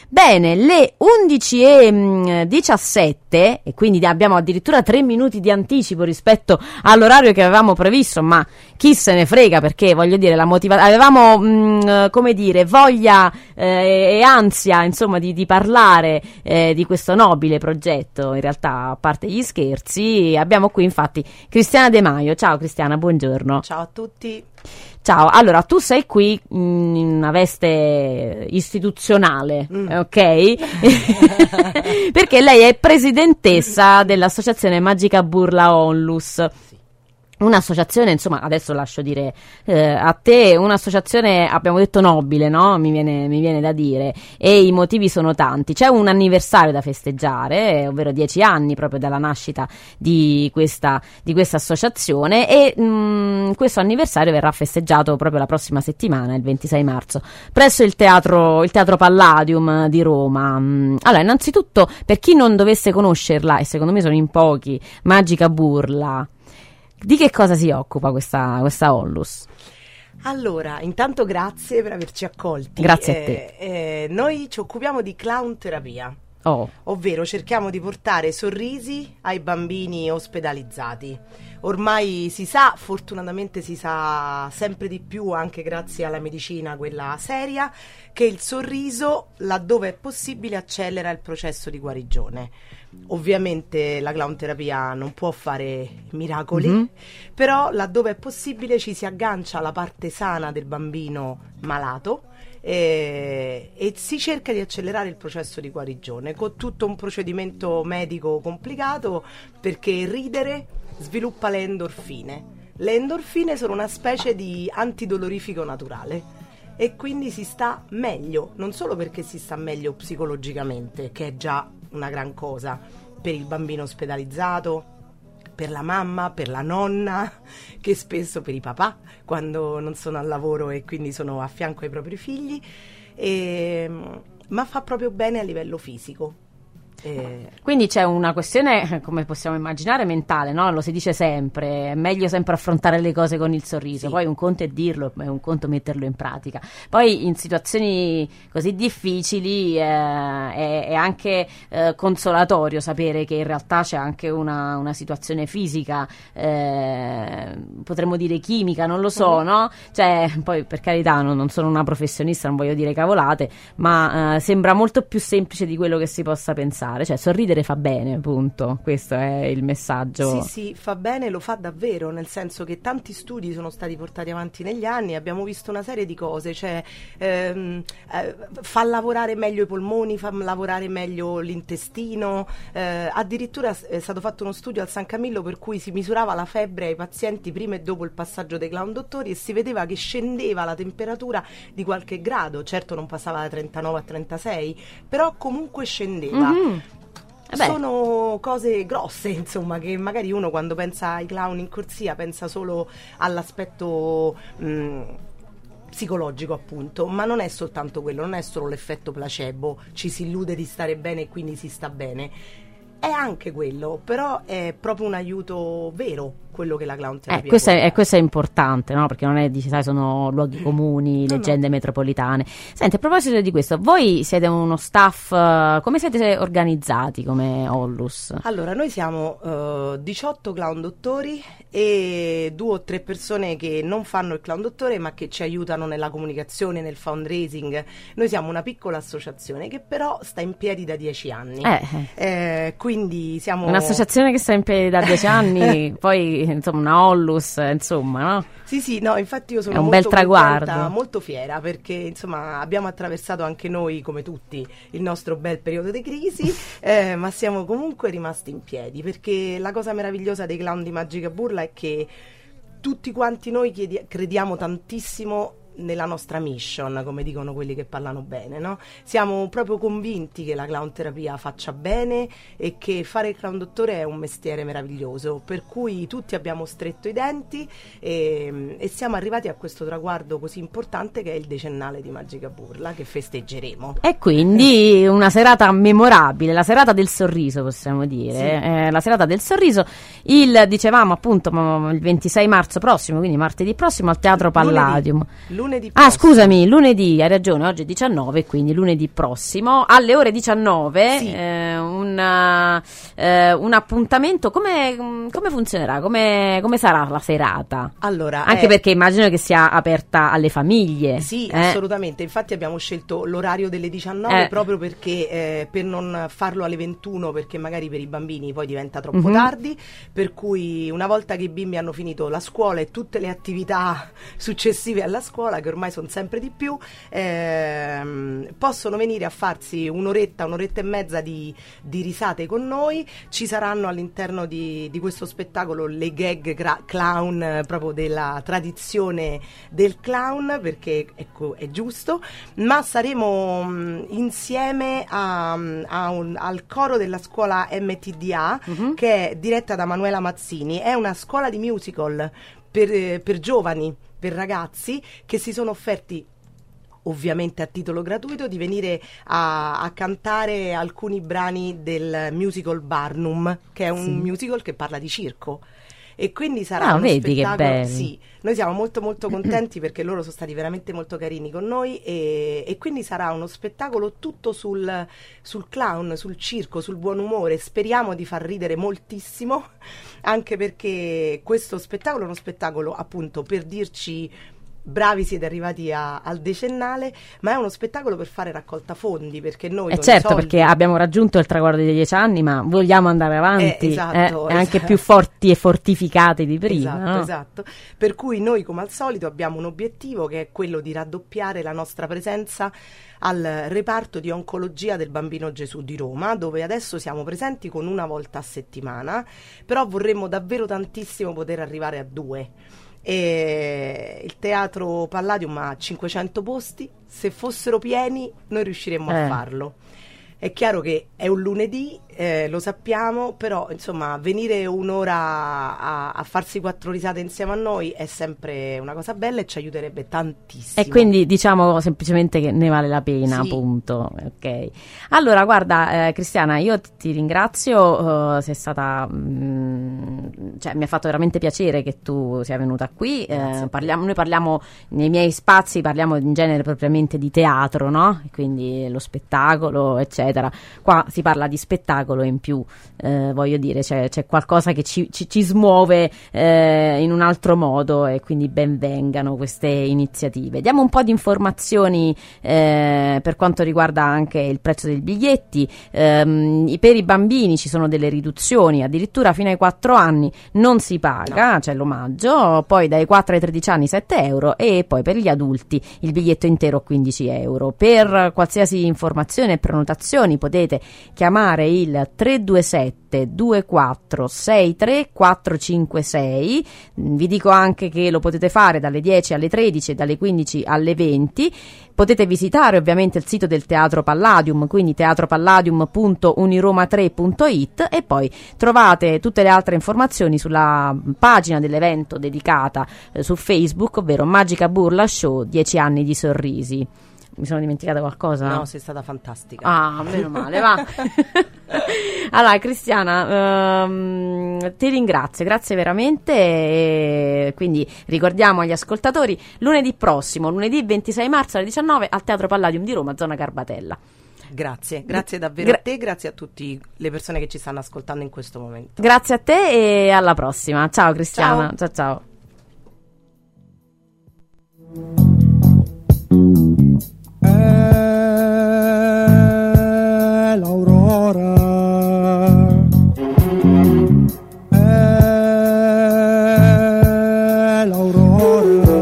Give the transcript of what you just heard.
Bene, le 11:17 e quindi abbiamo addirittura 3 minuti di anticipo rispetto all'orario che avevamo previsto, ma chi se ne frega, perché voglio dire avevamo come dire voglia e ansia insomma di parlare di questo nobile progetto. In realtà, a parte gli scherzi, abbiamo qui infatti Cristiana De Maio. Ciao Cristiana, buongiorno. Ciao a tutti. Ciao, allora tu sei qui in una veste istituzionale, ok? Perché lei è presidentessa dell'associazione Magica Burla Onlus. Un'associazione, insomma, adesso lascio dire a te, un'associazione, abbiamo detto nobile, no? Mi viene da dire, e i motivi sono tanti. C'è un anniversario da festeggiare, ovvero 10 anni proprio dalla nascita di questa associazione, e questo anniversario verrà festeggiato proprio la prossima settimana, il 26 marzo, presso il teatro Palladium di Roma. Allora, innanzitutto, per chi non dovesse conoscerla, e secondo me sono in pochi, Magica Burla, di che cosa si occupa questa Onlus? Allora, intanto grazie per averci accolti. Grazie a te. Noi ci occupiamo di clown terapia, ovvero cerchiamo di portare sorrisi ai bambini ospedalizzati. Ormai si sa, fortunatamente si sa sempre di più, anche grazie alla medicina, quella seria, che il sorriso, laddove è possibile, accelera il processo di guarigione. Ovviamente la clown terapia non può fare miracoli, però laddove è possibile ci si aggancia alla parte sana del bambino malato e si cerca di accelerare il processo di guarigione con tutto un procedimento medico complicato, perché ridere sviluppa le endorfine. Le endorfine sono una specie di antidolorifico naturale e quindi si sta meglio, non solo perché si sta meglio psicologicamente, che è già una gran cosa per il bambino ospedalizzato, per la mamma, per la nonna, che spesso per i papà quando non sono al lavoro e quindi sono a fianco ai propri figli, ma fa proprio bene a livello fisico. Quindi c'è una questione, come possiamo immaginare, mentale, no? Lo si dice sempre, è meglio sempre affrontare le cose con il sorriso, sì. Poi un conto è dirlo, è un conto metterlo in pratica. Poi in situazioni così difficili è anche consolatorio sapere che in realtà c'è anche una situazione fisica, potremmo dire chimica, non lo so, no? Cioè, poi per carità non sono una professionista, non voglio dire cavolate, ma sembra molto più semplice di quello che si possa pensare. Cioè, sorridere fa bene, punto. Questo è il messaggio. Sì, fa bene, lo fa davvero, nel senso che tanti studi sono stati portati avanti negli anni, abbiamo visto una serie di cose, cioè fa lavorare meglio i polmoni, fa lavorare meglio l'intestino, addirittura è stato fatto uno studio al San Camillo per cui si misurava la febbre ai pazienti prima e dopo il passaggio dei clown dottori e si vedeva che scendeva la temperatura di qualche grado, certo non passava da 39 a 36, però comunque scendeva. Sono cose grosse, insomma, che magari uno quando pensa ai clown in corsia pensa solo all'aspetto psicologico, appunto, ma non è soltanto quello, non è solo l'effetto placebo, ci si illude di stare bene e quindi si sta bene, è anche quello, però è proprio un aiuto vero quello che la clown terapia questo è importante, no? Perché non è, dici, sai, sono luoghi comuni, leggende metropolitane. Senti, a proposito di questo, voi siete uno staff, come siete organizzati come Onlus? Allora, noi siamo 18 clown dottori e 2 o 3 persone che non fanno il clown dottore ma che ci aiutano nella comunicazione, nel fundraising. Noi siamo una piccola associazione che però sta in piedi da 10 anni. Quindi siamo un'associazione che sta in piedi da 10 anni, poi insomma una Onlus, insomma, no? Sì, no, infatti io sono è un molto bel traguardo, contenta, molto fiera, perché insomma abbiamo attraversato anche noi, come tutti, il nostro bel periodo di crisi, ma siamo comunque rimasti in piedi, perché la cosa meravigliosa dei clown di Magica Burla è che tutti quanti noi crediamo tantissimo nella nostra mission, come dicono quelli che parlano bene, no? Siamo proprio convinti che la clown terapia faccia bene e che fare il clown dottore è un mestiere meraviglioso, per cui tutti abbiamo stretto i denti e siamo arrivati a questo traguardo così importante che è il decennale di Magica Burla, che festeggeremo. E quindi una serata memorabile, la serata del sorriso, possiamo dire, sì. La serata del sorriso, dicevamo appunto il 26 marzo prossimo, quindi martedì prossimo al Teatro Palladium. Lunedì lunedì prossimo. Scusami, lunedì, hai ragione, oggi è 19, quindi lunedì prossimo alle ore 19 sì. Un appuntamento. Come funzionerà? Come sarà la serata? Allora, anche perché immagino che sia aperta alle famiglie. Sì, assolutamente. Infatti abbiamo scelto l'orario delle 19 proprio perché per non farlo alle 21, perché magari per i bambini poi diventa troppo tardi, per cui una volta che i bimbi hanno finito la scuola e tutte le attività successive alla scuola, che ormai sono sempre di più, possono venire a farsi un'oretta e mezza di risate con noi. Ci saranno all'interno di questo spettacolo le gag clown, proprio della tradizione del clown, perché ecco, è giusto, ma saremo insieme al coro della scuola MTDA, che è diretta da Manuela Mazzini. È una scuola di musical per giovani, per ragazzi che si sono offerti, ovviamente a titolo gratuito, di venire a cantare alcuni brani del musical Barnum, che è un musical che parla di circo. E quindi sarà uno spettacolo. Sì, noi siamo molto molto contenti perché loro sono stati veramente molto carini con noi, e quindi sarà uno spettacolo tutto sul clown, sul circo, sul buon umore. Speriamo di far ridere moltissimo, anche perché questo spettacolo è uno spettacolo appunto per dirci: bravi, siete arrivati al decennale, ma è uno spettacolo per fare raccolta fondi, perché noi certo, perché abbiamo raggiunto il traguardo dei 10 anni, ma vogliamo andare avanti, esatto. Anche più forti e fortificati di prima. Esatto, no? Esatto. Per cui noi, come al solito, abbiamo un obiettivo, che è quello di raddoppiare la nostra presenza al reparto di oncologia del Bambino Gesù di Roma, dove adesso siamo presenti con una volta a settimana, però vorremmo davvero tantissimo poter arrivare a 2. E il Teatro Palladium ha 500 posti, se fossero pieni noi riusciremmo a farlo. È chiaro che è un lunedì, lo sappiamo, però insomma venire un'ora a farsi 4 risate insieme a noi è sempre una cosa bella e ci aiuterebbe tantissimo. E quindi diciamo semplicemente che ne vale la pena, appunto. Ok. Allora guarda, Cristiana, io ti ringrazio, sei stata cioè mi ha fatto veramente piacere che tu sia venuta qui. Noi parliamo nei miei spazi, parliamo in genere propriamente di teatro, no? Quindi lo spettacolo, eccetera. Qua si parla di spettacolo, in più voglio dire c'è qualcosa che ci smuove in un altro modo, e quindi ben vengano queste iniziative. Diamo un po' di informazioni per quanto riguarda anche il prezzo dei biglietti. Per i bambini ci sono delle riduzioni, addirittura fino ai 4 anni non si paga, c'è l'omaggio, poi dai 4 ai 13 anni 7 euro, e poi per gli adulti il biglietto intero 15 euro. Per qualsiasi informazione e prenotazione potete chiamare il 327 2463 456. Vi dico anche che lo potete fare dalle 10 alle 13 e dalle 15 alle 20. Potete visitare ovviamente il sito del Teatro Palladium, quindi teatropalladium.uniroma3.it, e poi trovate tutte le altre informazioni sulla pagina dell'evento dedicata su Facebook, ovvero Magica Burla Show 10 anni di sorrisi. Mi sono dimenticata qualcosa? No, sei stata fantastica. Meno male, va. Allora, Cristiana, ti ringrazio, grazie veramente. E quindi ricordiamo agli ascoltatori, lunedì prossimo, lunedì 26 marzo alle 19 al Teatro Palladium di Roma, zona Garbatella. Grazie davvero a te, grazie a tutte le persone che ci stanno ascoltando in questo momento. Grazie a te e alla prossima. Ciao Cristiana. Ciao. L'Aurora l'Aurora